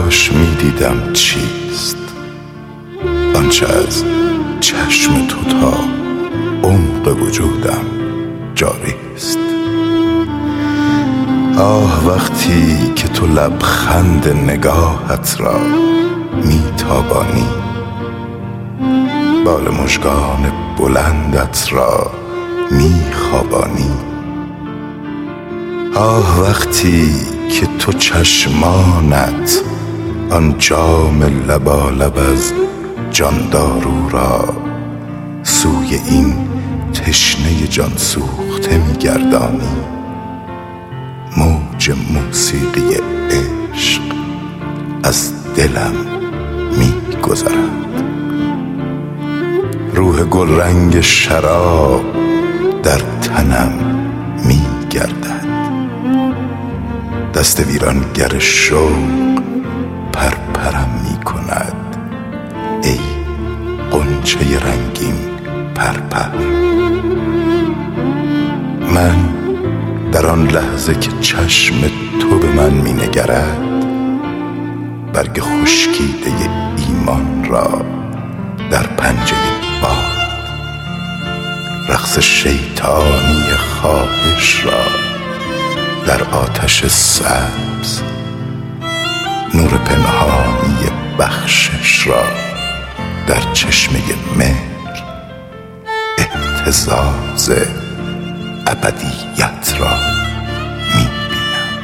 کاش می دیدم چیست آنچه از چشم تو تا عمق وجودم جاری است. آه وقتی که تو لبخند نگاهت را می تابانی، بال مژگان بلندت را می خوابانی. آه وقتی که تو چشمانت آن جام لبالب از جاندارو را سوی این تشنه جان سوخته می گردانی. موج موسیقی عشق از دلم می گذرد، روح گل رنگ شراب در تنم می گردد. دست ویرانگر شوق پرپرم می کند ای غنچه رنگین پرپر. من در آن لحظه که چشم تو به من می نگرد، برگ خشکیده ایمان را در پنجه باد، رقص شیطانی خواهش را در آتش سبز، نور پنهانی بخشش را در چشمه مهر، اهتزاز ابدیت را می بینم.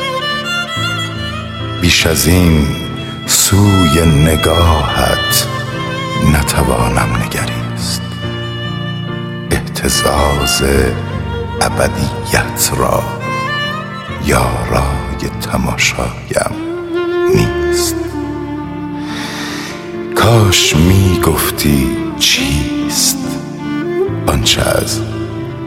بیش از این سوی نگاهت نتوانم نگریست، اهتزاز ابدیت را یارای تماشایم نیست. کاش می گفتی چیست آنچه از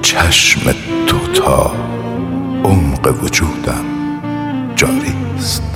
چشم تو تا عمق وجودم جاری است.